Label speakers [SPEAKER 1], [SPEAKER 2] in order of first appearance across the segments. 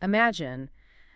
[SPEAKER 1] imagine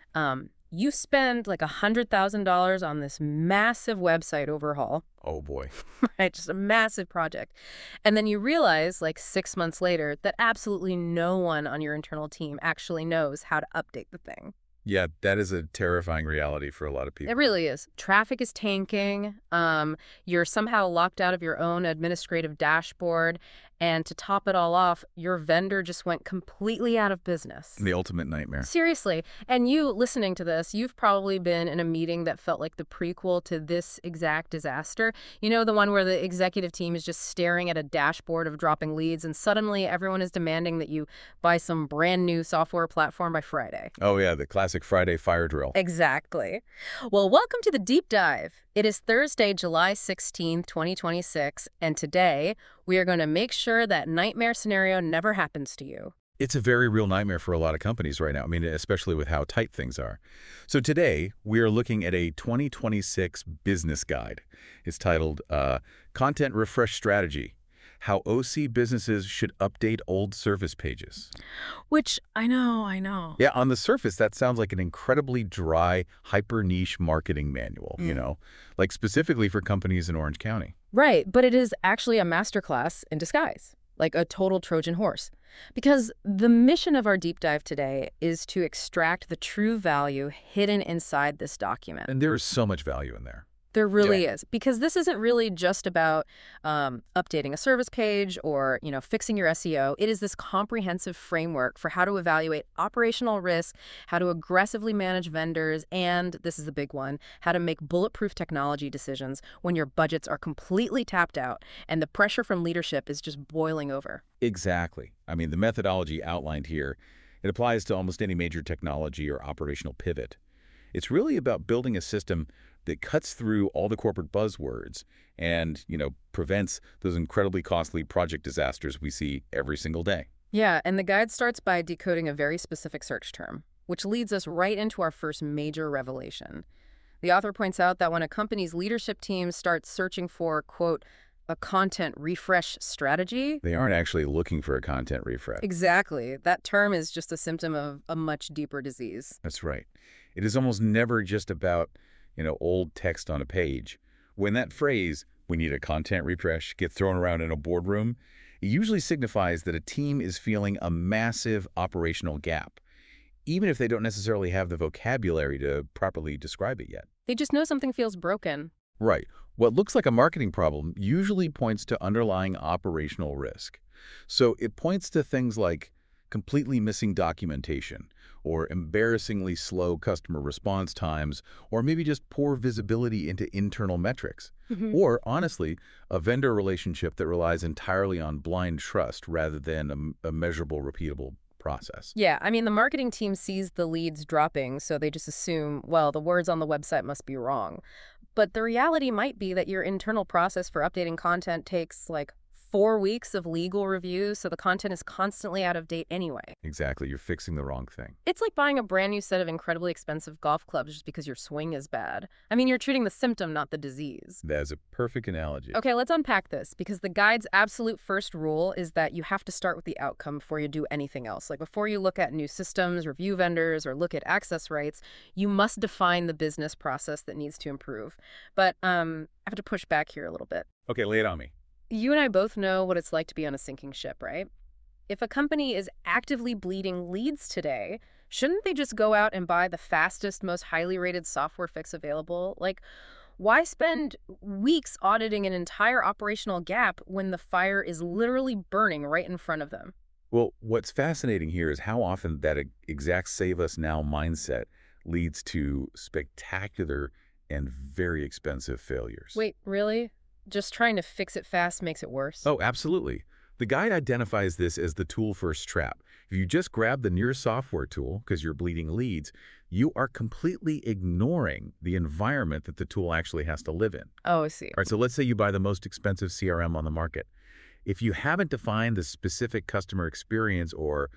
[SPEAKER 1] you spend like $100,000 on this massive website overhaul,
[SPEAKER 2] Oh, boy.
[SPEAKER 1] right? Just a massive project. And then you realize like 6 months later that absolutely no one on your internal team actually knows how to update the thing.
[SPEAKER 2] Yeah, that is a terrifying reality for a lot of
[SPEAKER 1] It
[SPEAKER 2] people.
[SPEAKER 1] really is. Traffic is tanking. You're somehow locked out of your own administrative dashboard. And to top it all off, your vendor just went completely out of business.
[SPEAKER 2] The ultimate nightmare.
[SPEAKER 1] Seriously. And you listening to this, you've probably been in a meeting that felt like the prequel to this exact disaster. You know, the one where the executive team is just staring at a dashboard of dropping leads, and suddenly everyone is demanding that you buy some brand new software platform by Friday.
[SPEAKER 2] Oh, yeah, the classic Friday fire drill.
[SPEAKER 1] Exactly. Well, welcome to the deep dive. It is Thursday, July 16th, 2026, and today we are going to make sure that nightmare scenario never happens to you.
[SPEAKER 2] It's a very real nightmare for a lot of companies right now. I mean, especially with how tight things are. So today, we are looking at a 2026 business guide. It's titled Content Refresh Strategy: How OC Businesses Should Update Old Service Pages.
[SPEAKER 1] Which, I know.
[SPEAKER 2] Yeah, on the surface, that sounds like an incredibly dry, hyper-niche marketing manual, like specifically for companies in Orange County.
[SPEAKER 1] Right, but it is actually a masterclass in disguise, like a total Trojan horse. Because the mission of our deep dive today is to extract the true value hidden inside this document.
[SPEAKER 2] And there is so much value in there.
[SPEAKER 1] There really is, because this isn't really just about updating a service page or, fixing your SEO. It is this comprehensive framework for how to evaluate operational risk, how to aggressively manage vendors, and this is the big one, how to make bulletproof technology decisions when your budgets are completely tapped out and the pressure from leadership is just boiling over.
[SPEAKER 2] Exactly. I mean, the methodology outlined here, it applies to almost any major technology or operational pivot. It's really about building a system that cuts through all the corporate buzzwords and, prevents those incredibly costly project disasters we see every single day.
[SPEAKER 1] Yeah, and the guide starts by decoding a very specific search term, which leads us right into our first major revelation. The author points out that when a company's leadership team starts searching for, quote, a content refresh strategy.
[SPEAKER 2] They aren't actually looking for a content refresh.
[SPEAKER 1] Exactly. That term is just a symptom of a much deeper disease.
[SPEAKER 2] That's right. It is almost never just about, old text on a page. When that phrase, "we need a content refresh," gets thrown around in a boardroom, it usually signifies that a team is feeling a massive operational gap, even if they don't necessarily have the vocabulary to properly describe it yet.
[SPEAKER 1] They just know something feels broken.
[SPEAKER 2] Right. What looks like a marketing problem usually points to underlying operational risk. So it points to things like completely missing documentation, or embarrassingly slow customer response times, or maybe just poor visibility into internal metrics. Or, honestly, a vendor relationship that relies entirely on blind trust rather than a measurable, repeatable process.
[SPEAKER 1] Yeah, I mean, the marketing team sees the leads dropping, so they just assume, well, the words on the website must be wrong. But the reality might be that your internal process for updating content takes like 4 weeks of legal review, so the content is constantly out of date anyway.
[SPEAKER 2] Exactly. You're fixing the wrong thing.
[SPEAKER 1] It's like buying a brand new set of incredibly expensive golf clubs just because your swing is bad. I mean, you're treating the symptom, not the disease.
[SPEAKER 2] That's a perfect analogy.
[SPEAKER 1] Okay, let's unpack this, because the guide's absolute first rule is that you have to start with the outcome before you do anything else. Like before you look at new systems, review vendors, or look at access rights, you must define the business process that needs to improve. But I have to push back here a little bit.
[SPEAKER 2] Okay, lay it on me.
[SPEAKER 1] You and I both know what it's like to be on a sinking ship, right? If a company is actively bleeding leads today, shouldn't they just go out and buy the fastest, most highly rated software fix available? Like, why spend weeks auditing an entire operational gap when the fire is literally burning right in front of them?
[SPEAKER 2] Well, what's fascinating here is how often that exact save us now mindset leads to spectacular and very expensive failures.
[SPEAKER 1] Wait, really? Just trying to fix it fast makes it worse?
[SPEAKER 2] Oh, absolutely. The guide identifies this as the tool-first trap. If you just grab the nearest software tool because you're bleeding leads, you are completely ignoring the environment that the tool actually has to live in.
[SPEAKER 1] Oh, I see.
[SPEAKER 2] All right, so let's say you buy the most expensive CRM on the market. If you haven't defined the specific customer experience or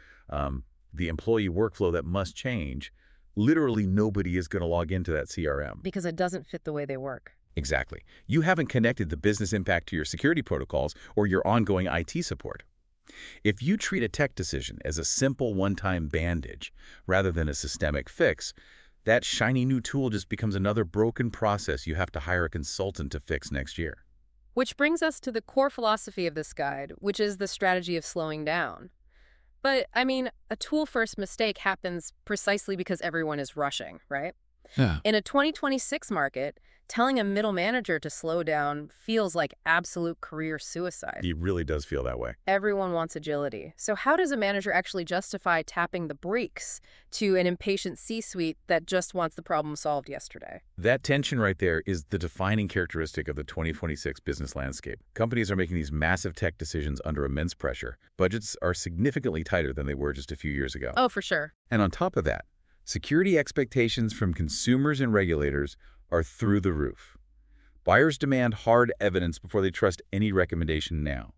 [SPEAKER 2] the employee workflow that must change, literally nobody is going to log into that CRM.
[SPEAKER 1] Because it doesn't fit the way they work.
[SPEAKER 2] Exactly. You haven't connected the business impact to your security protocols or your ongoing IT support. If you treat a tech decision as a simple one-time bandage rather than a systemic fix, that shiny new tool just becomes another broken process you have to hire a consultant to fix next year.
[SPEAKER 1] Which brings us to the core philosophy of this guide, which is the strategy of slowing down. But, I mean, a tool-first mistake happens precisely because everyone is rushing, right?
[SPEAKER 2] Yeah.
[SPEAKER 1] In a 2026 market, telling a middle manager to slow down feels like absolute career suicide.
[SPEAKER 2] It really does feel that way.
[SPEAKER 1] Everyone wants agility. So how does a manager actually justify tapping the brakes to an impatient C-suite that just wants the problem solved yesterday?
[SPEAKER 2] That tension right there is the defining characteristic of the 2026 business landscape. Companies are making these massive tech decisions under immense pressure. Budgets are significantly tighter than they were just a few years ago.
[SPEAKER 1] Oh, for sure.
[SPEAKER 2] And on top of that, security expectations from consumers and regulators are through the roof. Buyers demand hard evidence before they trust any recommendation now.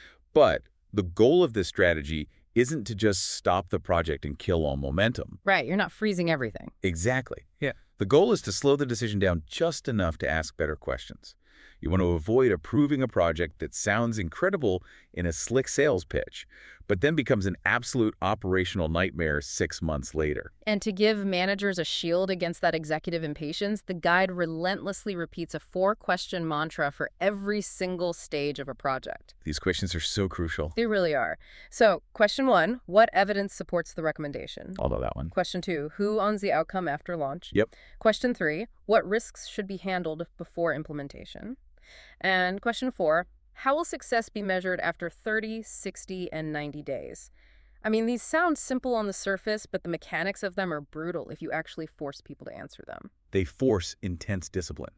[SPEAKER 2] But the goal of this strategy isn't to just stop the project and kill all momentum.
[SPEAKER 1] Right, you're not freezing everything.
[SPEAKER 2] Exactly. Yeah. The goal is to slow the decision down just enough to ask better questions. You want to avoid approving a project that sounds incredible in a slick sales pitch, but then becomes an absolute operational nightmare 6 months later.
[SPEAKER 1] And to give managers a shield against that executive impatience, the guide relentlessly repeats a 4-question mantra for every single stage of a project.
[SPEAKER 2] These questions are so crucial.
[SPEAKER 1] They really are. So, question 1, what evidence supports the recommendation?
[SPEAKER 2] I'll know that one.
[SPEAKER 1] Question 2, who owns the outcome after launch?
[SPEAKER 2] Yep.
[SPEAKER 1] Question 3, what risks should be handled before implementation? And question 4, how will success be measured after 30, 60, and 90 days? I mean, these sound simple on the surface, but the mechanics of them are brutal if you actually force people to answer them.
[SPEAKER 2] They force intense discipline.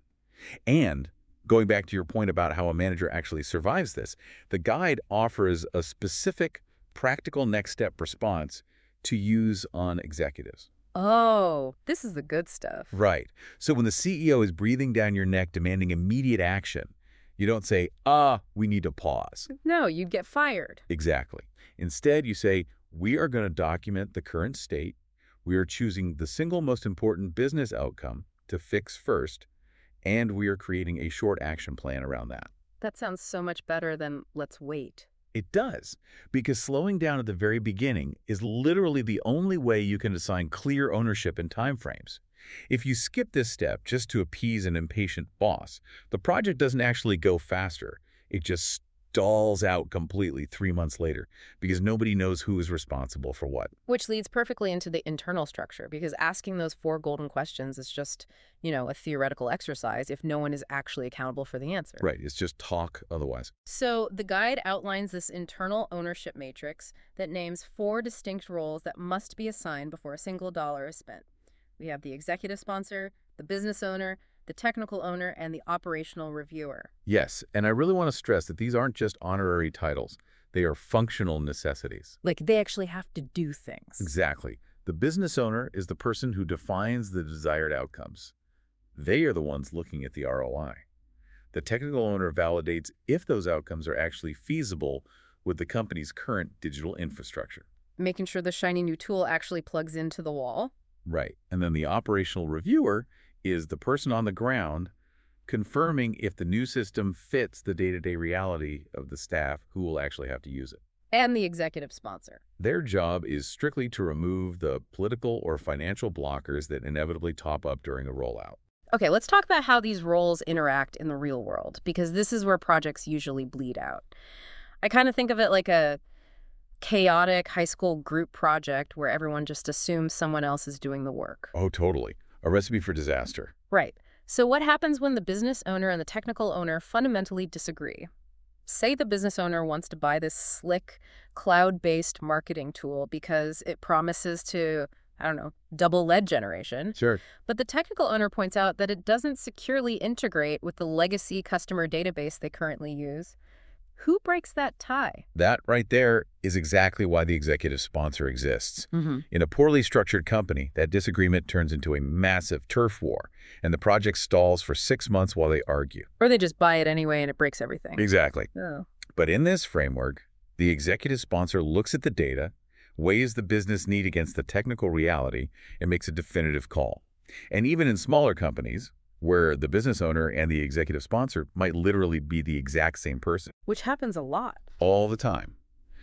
[SPEAKER 2] And going back to your point about how a manager actually survives this, the guide offers a specific, practical next step response to use on executives.
[SPEAKER 1] Oh, this is the good stuff.
[SPEAKER 2] Right. So when the CEO is breathing down your neck demanding immediate action, you don't say, we need to pause.
[SPEAKER 1] No, you'd get fired.
[SPEAKER 2] Exactly. Instead, you say, we are going to document the current state. We are choosing the single most important business outcome to fix first, and we are creating a short action plan around that.
[SPEAKER 1] That sounds so much better than let's wait.
[SPEAKER 2] It does, because slowing down at the very beginning is literally the only way you can assign clear ownership and timeframes. If you skip this step just to appease an impatient boss, the project doesn't actually go faster. It just stalls out completely 3 months later because nobody knows who is responsible for what.
[SPEAKER 1] Which leads perfectly into the internal structure, because asking those 4 golden questions is just, a theoretical exercise if no one is actually accountable for the answer.
[SPEAKER 2] Right, it's just talk otherwise.
[SPEAKER 1] So the guide outlines this internal ownership matrix that names 4 distinct roles that must be assigned before a single dollar is spent. We have the executive sponsor, the business owner, the technical owner, and the operational reviewer.
[SPEAKER 2] Yes, and I really want to stress that these aren't just honorary titles. They are functional necessities.
[SPEAKER 1] Like, they actually have to do things.
[SPEAKER 2] Exactly. The business owner is the person who defines the desired outcomes. They are the ones looking at the ROI. The technical owner validates if those outcomes are actually feasible with the company's current digital infrastructure.
[SPEAKER 1] Making sure the shiny new tool actually plugs into the wall.
[SPEAKER 2] Right. And then the operational reviewer is the person on the ground confirming if the new system fits the day-to-day reality of the staff who will actually have to use it.
[SPEAKER 1] And the executive sponsor.
[SPEAKER 2] Their job is strictly to remove the political or financial blockers that inevitably top up during a rollout.
[SPEAKER 1] Okay, let's talk about how these roles interact in the real world, because this is where projects usually bleed out. I kind of think of it like a chaotic high school group project where everyone just assumes someone else is doing the work.
[SPEAKER 2] Oh, totally. A recipe for disaster.
[SPEAKER 1] Right. So what happens when the business owner and the technical owner fundamentally disagree? Say the business owner wants to buy this slick, cloud-based marketing tool because it promises to, double lead generation.
[SPEAKER 2] Sure.
[SPEAKER 1] But the technical owner points out that it doesn't securely integrate with the legacy customer database they currently use. Who breaks that tie?
[SPEAKER 2] That right there is exactly why the executive sponsor exists.
[SPEAKER 1] Mm-hmm.
[SPEAKER 2] In a poorly structured company, that disagreement turns into a massive turf war, and the project stalls for 6 months while they argue.
[SPEAKER 1] Or they just buy it anyway and it breaks everything.
[SPEAKER 2] Exactly.
[SPEAKER 1] Oh.
[SPEAKER 2] But in this framework, the executive sponsor looks at the data, weighs the business need against the technical reality, and makes a definitive call. And even in smaller companies, where the business owner and the executive sponsor might literally be the exact same person.
[SPEAKER 1] Which happens a lot.
[SPEAKER 2] All the time.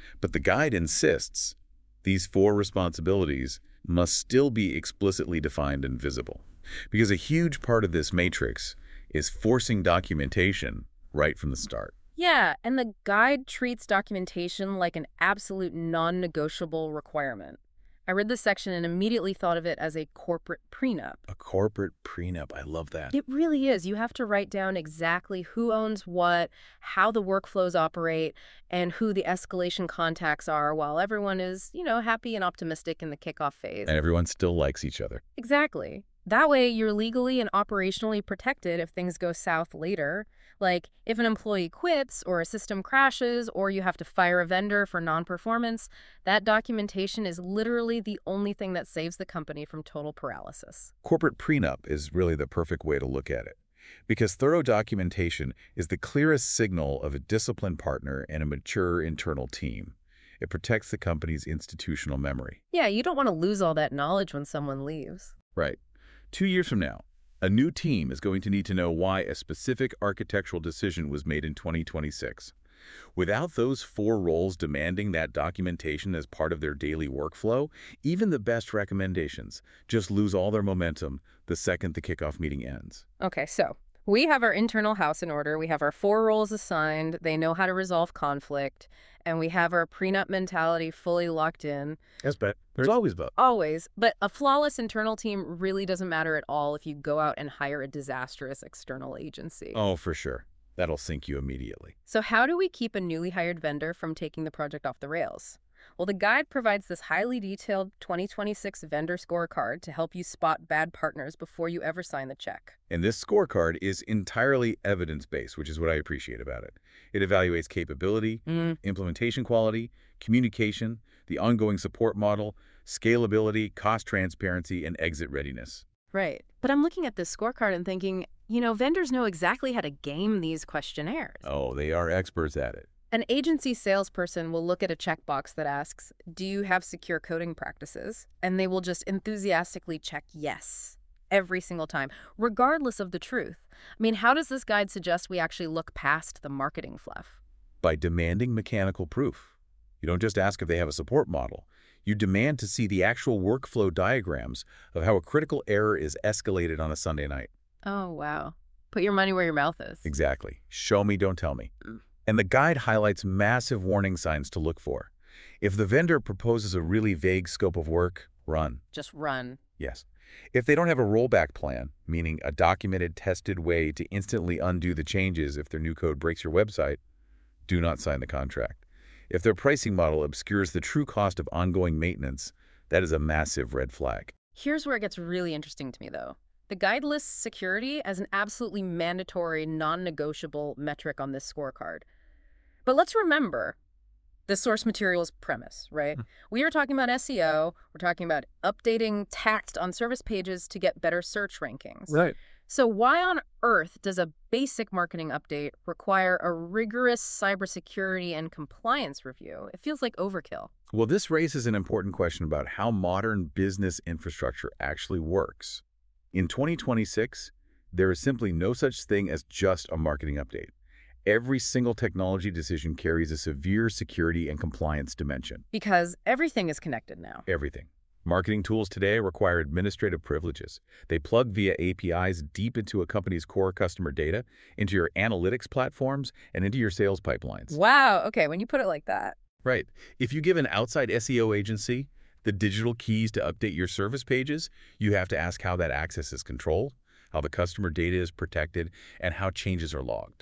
[SPEAKER 2] But the guide insists these 4 responsibilities must still be explicitly defined and visible, because a huge part of this matrix is forcing documentation right from the start.
[SPEAKER 1] Yeah, and the guide treats documentation like an absolute non-negotiable requirement. I read this section and immediately thought of it as a corporate prenup.
[SPEAKER 2] A corporate prenup, I love that.
[SPEAKER 1] It really is. You have to write down exactly who owns what, how the workflows operate, and who the escalation contacts are while everyone is, happy and optimistic in the kickoff phase.
[SPEAKER 2] And everyone still likes each other.
[SPEAKER 1] Exactly. That way, you're legally and operationally protected if things go south later. Like, if an employee quits or a system crashes or you have to fire a vendor for non-performance, that documentation is literally the only thing that saves the company from total paralysis.
[SPEAKER 2] Corporate prenup is really the perfect way to look at it, because thorough documentation is the clearest signal of a disciplined partner and a mature internal team. It protects the company's institutional memory.
[SPEAKER 1] Yeah, you don't want to lose all that knowledge when someone leaves.
[SPEAKER 2] Right. 2 years from now, a new team is going to need to know why a specific architectural decision was made in 2026. Without those 4 roles demanding that documentation as part of their daily workflow, even the best recommendations just lose all their momentum the second the kickoff meeting ends.
[SPEAKER 1] Okay, so we have our internal house in order. We have our 4 roles assigned. They know how to resolve conflict. And we have our prenup mentality fully locked in.
[SPEAKER 2] Yes, but there's always but.
[SPEAKER 1] Always. But a flawless internal team really doesn't matter at all if you go out and hire a disastrous external agency.
[SPEAKER 2] Oh, for sure. That'll sink you immediately.
[SPEAKER 1] So how do we keep a newly hired vendor from taking the project off the rails? Well, the guide provides this highly detailed 2026 vendor scorecard to help you spot bad partners before you ever sign the check.
[SPEAKER 2] And this scorecard is entirely evidence-based, which is what I appreciate about it. It evaluates capability, implementation quality, communication, the ongoing support model, scalability, cost transparency, and exit readiness.
[SPEAKER 1] Right. But I'm looking at this scorecard and thinking, vendors know exactly how to game these questionnaires.
[SPEAKER 2] Oh, they are experts at it.
[SPEAKER 1] An agency salesperson will look at a checkbox that asks, do you have secure coding practices? And they will just enthusiastically check yes every single time, regardless of the truth. I mean, how does this guide suggest we actually look past the marketing fluff?
[SPEAKER 2] By demanding mechanical proof. You don't just ask if they have a support model. You demand to see the actual workflow diagrams of how a critical error is escalated on a Sunday night.
[SPEAKER 1] Oh, wow. Put your money where your mouth is.
[SPEAKER 2] Exactly. Show me, don't tell me. And the guide highlights massive warning signs to look for. If the vendor proposes a really vague scope of work, run.
[SPEAKER 1] Just run.
[SPEAKER 2] Yes. If they don't have a rollback plan, meaning a documented, tested way to instantly undo the changes if their new code breaks your website, do not sign the contract. If their pricing model obscures the true cost of ongoing maintenance, that is a massive red flag.
[SPEAKER 1] Here's where it gets really interesting to me, though. The guide lists security as an absolutely mandatory, non-negotiable metric on this scorecard. But let's remember the source material's premise, right? We are talking about SEO. We're talking about updating text on service pages to get better search rankings.
[SPEAKER 2] Right.
[SPEAKER 1] So why on earth does a basic marketing update require a rigorous cybersecurity and compliance review? It feels like overkill.
[SPEAKER 2] Well, this raises an important question about how modern business infrastructure actually works. In 2026, there is simply no such thing as just a marketing update. Every single technology decision carries a severe security and compliance dimension.
[SPEAKER 1] Because everything is connected now.
[SPEAKER 2] Everything. Marketing tools today require administrative privileges. They plug via APIs deep into a company's core customer data, into your analytics platforms, and into your sales pipelines.
[SPEAKER 1] Wow. Okay, when you put it like that.
[SPEAKER 2] Right. If you give an outside SEO agency the digital keys to update your service pages, you have to ask how that access is controlled, how the customer data is protected, and how changes are logged.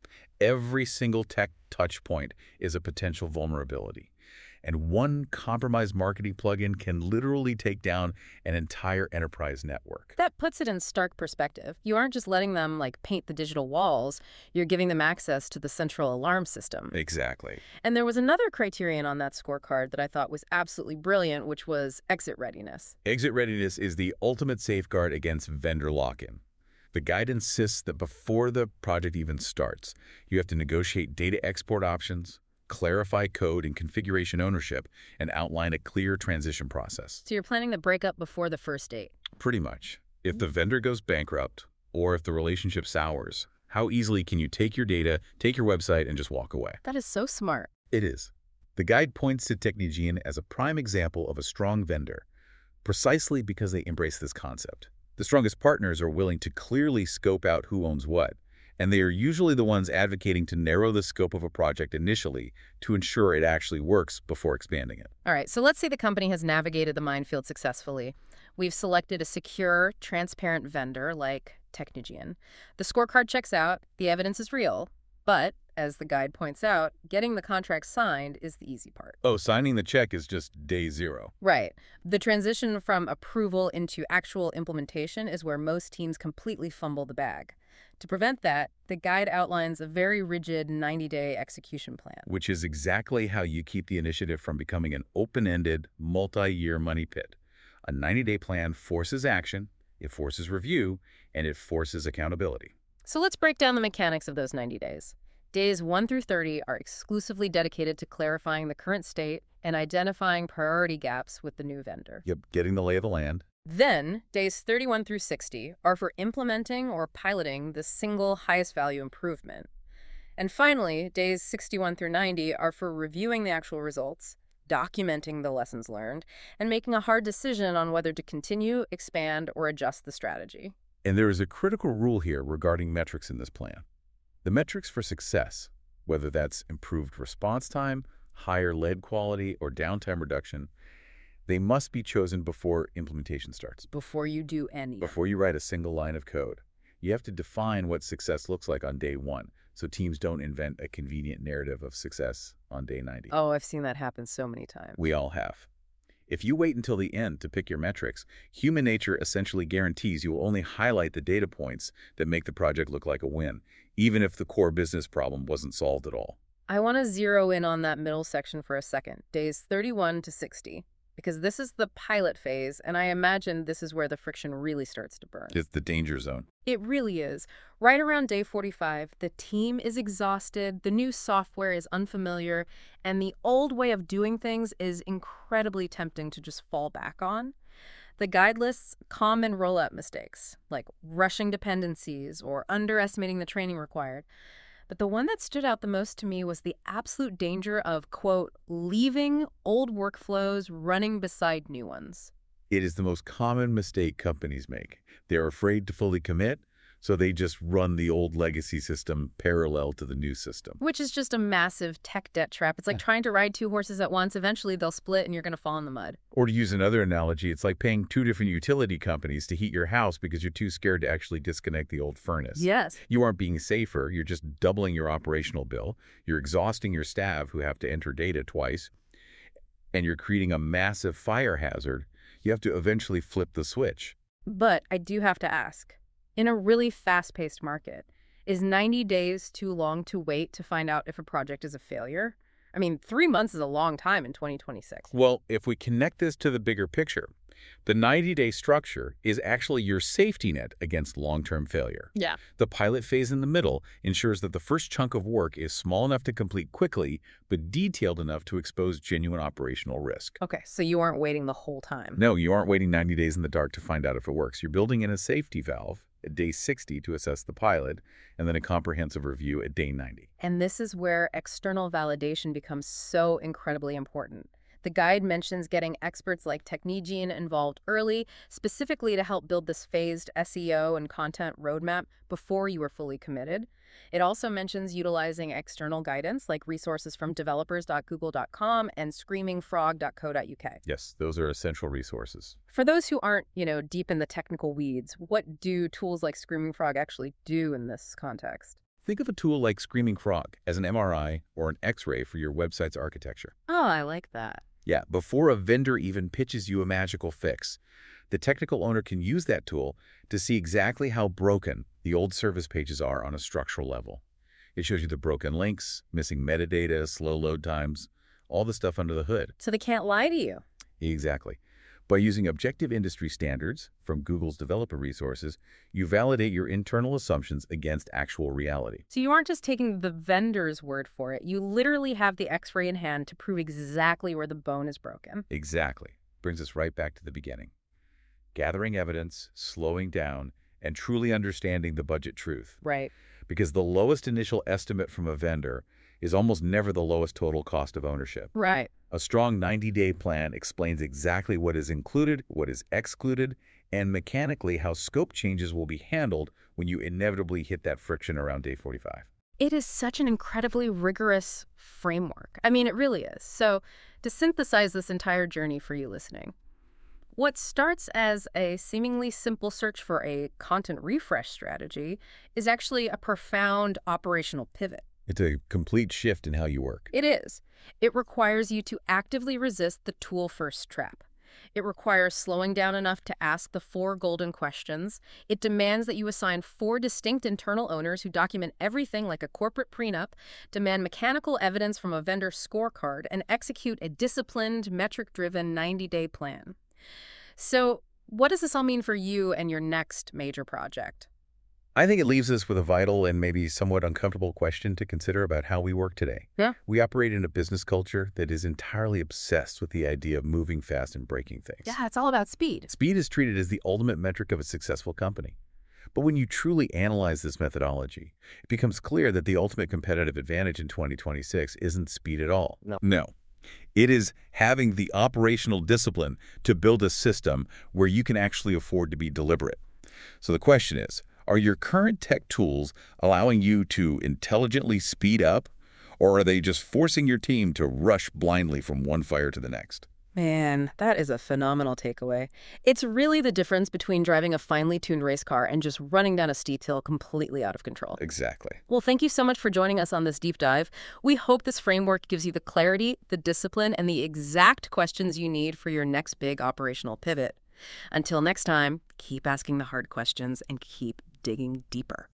[SPEAKER 2] Every single tech touch point is a potential vulnerability. And one compromised marketing plugin can literally take down an entire enterprise network.
[SPEAKER 1] That puts it in stark perspective. You aren't just letting them paint the digital walls, you're giving them access to the central alarm system.
[SPEAKER 2] Exactly.
[SPEAKER 1] And there was another criterion on that scorecard that I thought was absolutely brilliant, which was exit readiness.
[SPEAKER 2] Exit readiness is the ultimate safeguard against vendor lock-in. The guide insists that before the project even starts, you have to negotiate data export options, clarify code and configuration ownership, and outline a clear transition process.
[SPEAKER 1] So you're planning the breakup before the first date?
[SPEAKER 2] Pretty much. If the vendor goes bankrupt, or if the relationship sours, how easily can you take your data, take your website, and just walk away?
[SPEAKER 1] That is so smart.
[SPEAKER 2] It is. The guide points to Technigian as a prime example of a strong vendor, precisely because they embrace this concept. The strongest partners are willing to clearly scope out who owns what, and they are usually the ones advocating to narrow the scope of a project initially to ensure it actually works before expanding it.
[SPEAKER 1] All right, so let's say the company has navigated the minefield successfully. We've selected a secure, transparent vendor like Technigian. The scorecard checks out, the evidence is real, but, as the guide points out, getting the contract signed is the easy part.
[SPEAKER 2] Oh, signing the check is just day zero.
[SPEAKER 1] Right. The transition from approval into actual implementation is where most teams completely fumble the bag. To prevent that, the guide outlines a very rigid 90-day execution plan.
[SPEAKER 2] Which is exactly how you keep the initiative from becoming an open-ended, multi-year money pit. A 90-day plan forces action, it forces review, and it forces accountability.
[SPEAKER 1] So let's break down the mechanics of those 90 days. Days 1 through 30 are exclusively dedicated to clarifying the current state and identifying priority gaps with the new vendor.
[SPEAKER 2] Yep, getting the lay of the land.
[SPEAKER 1] Then, days 31 through 60 are for implementing or piloting the single highest value improvement. And finally, days 61 through 90 are for reviewing the actual results, documenting the lessons learned, and making a hard decision on whether to continue, expand, or adjust the strategy.
[SPEAKER 2] And there is a critical rule here regarding metrics in this plan. The metrics for success, whether that's improved response time, higher lead quality, or downtime reduction, they must be chosen before implementation starts.
[SPEAKER 1] Before you do any.
[SPEAKER 2] Before you write a single line of code. You have to define what success looks like on day 1, so teams don't invent a convenient narrative of success on day 90.
[SPEAKER 1] Oh, I've seen that happen so many times.
[SPEAKER 2] We all have. If you wait until the end to pick your metrics, human nature essentially guarantees you will only highlight the data points that make the project look like a win, even if the core business problem wasn't solved at all.
[SPEAKER 1] I want to zero in on that middle section for a second, days 31 to 60, because this is the pilot phase, and I imagine this is where the friction really starts to burn.
[SPEAKER 2] It's the danger zone.
[SPEAKER 1] It really is. Right around day 45, the team is exhausted, the new software is unfamiliar, and the old way of doing things is incredibly tempting to just fall back on. The guide lists common rollout mistakes, like rushing dependencies or underestimating the training required. But the one that stood out the most to me was the absolute danger of, quote, leaving old workflows running beside new ones.
[SPEAKER 2] It is the most common mistake companies make. They're afraid to fully commit, so they just run the old legacy system parallel to the new system.
[SPEAKER 1] Which is just a massive tech debt trap. It's like trying to ride 2 horses at once. Eventually, they'll split and you're going to fall in the mud.
[SPEAKER 2] Or to use another analogy, it's like paying 2 different utility companies to heat your house because you're too scared to actually disconnect the old furnace.
[SPEAKER 1] Yes.
[SPEAKER 2] You aren't being safer. You're just doubling your operational bill. You're exhausting your staff who have to enter data twice. And you're creating a massive fire hazard. You have to eventually flip the switch.
[SPEAKER 1] But I do have to ask, in a really fast-paced market, is 90 days too long to wait to find out if a project is a failure? I mean, 3 months is a long time in 2026.
[SPEAKER 2] Well, if we connect this to the bigger picture, the 90-day structure is actually your safety net against long-term failure.
[SPEAKER 1] Yeah.
[SPEAKER 2] The pilot phase in the middle ensures that the first chunk of work is small enough to complete quickly, but detailed enough to expose genuine operational risk.
[SPEAKER 1] Okay, so you aren't waiting the whole time.
[SPEAKER 2] No, you aren't waiting 90 days in the dark to find out if it works. You're building in a safety valve at day 60 to assess the pilot, and then a comprehensive review at day 90.
[SPEAKER 1] And this is where external validation becomes so incredibly important. The guide mentions getting experts like Technigian involved early, specifically to help build this phased SEO and content roadmap before you are fully committed. It also mentions utilizing external guidance like resources from developers.google.com and screamingfrog.co.uk.
[SPEAKER 2] Yes, those are essential resources.
[SPEAKER 1] For those who aren't, deep in the technical weeds, what do tools like Screaming Frog actually do in this context?
[SPEAKER 2] Think of a tool like Screaming Frog as an MRI or an X-ray for your website's architecture.
[SPEAKER 1] Oh, I like that.
[SPEAKER 2] Yeah, before a vendor even pitches you a magical fix, the technical owner can use that tool to see exactly how broken the old service pages are on a structural level. It shows you the broken links, missing metadata, slow load times, all the stuff under the hood.
[SPEAKER 1] So they can't lie to you.
[SPEAKER 2] Exactly. By using objective industry standards from Google's developer resources, you validate your internal assumptions against actual reality.
[SPEAKER 1] So you aren't just taking the vendor's word for it. You literally have the X-ray in hand to prove exactly where the bone is broken.
[SPEAKER 2] Exactly. Brings us right back to the beginning. Gathering evidence, slowing down, and truly understanding the budget truth.
[SPEAKER 1] Right.
[SPEAKER 2] Because the lowest initial estimate from a vendor is almost never the lowest total cost of ownership.
[SPEAKER 1] Right.
[SPEAKER 2] A strong 90-day plan explains exactly what is included, what is excluded, and mechanically how scope changes will be handled when you inevitably hit that friction around day 45.
[SPEAKER 1] It is such an incredibly rigorous framework. I mean, it really is. So, to synthesize this entire journey for you listening, what starts as a seemingly simple search for a content refresh strategy is actually a profound operational pivot.
[SPEAKER 2] It's a complete shift in how you work.
[SPEAKER 1] It is. It requires you to actively resist the tool-first trap. It requires slowing down enough to ask the 4 golden questions. It demands that you assign 4 distinct internal owners who document everything like a corporate prenup, demand mechanical evidence from a vendor scorecard, and execute a disciplined, metric-driven 90-day plan. So, what does this all mean for you and your next major project?
[SPEAKER 2] I think it leaves us with a vital and maybe somewhat uncomfortable question to consider about how we work today.
[SPEAKER 1] Yeah.
[SPEAKER 2] We operate in a business culture that is entirely obsessed with the idea of moving fast and breaking things.
[SPEAKER 1] Yeah, it's all about speed.
[SPEAKER 2] Speed is treated as the ultimate metric of a successful company. But when you truly analyze this methodology, it becomes clear that the ultimate competitive advantage in 2026 isn't speed at all. No. It is having the operational discipline to build a system where you can actually afford to be deliberate. So the question is, are your current tech tools allowing you to intelligently speed up, or are they just forcing your team to rush blindly from one fire to the next?
[SPEAKER 1] Man, that is a phenomenal takeaway. It's really the difference between driving a finely tuned race car and just running down a steep hill completely out of control.
[SPEAKER 2] Exactly.
[SPEAKER 1] Well, thank you so much for joining us on this deep dive. We hope this framework gives you the clarity, the discipline, and the exact questions you need for your next big operational pivot. Until next time, keep asking the hard questions and keep digging deeper.